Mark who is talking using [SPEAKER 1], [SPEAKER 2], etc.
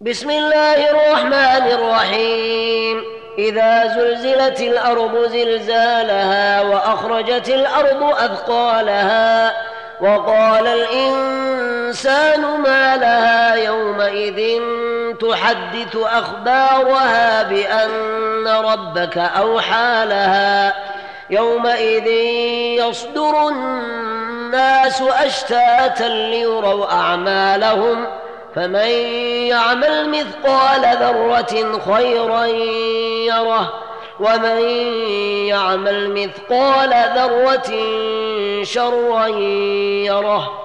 [SPEAKER 1] بسم الله الرحمن الرحيم. إذا زلزلت الأرض زلزالها وأخرجت الأرض أثقالها وقال الإنسان ما لها يومئذ تحدث أخبارها بأن ربك أوحى لها يومئذ يصدر الناس أشتاتا ليروا أعمالهم فمن يعمل مثقال ذرة خيرا يره ومن يعمل مثقال ذرة شرا يره.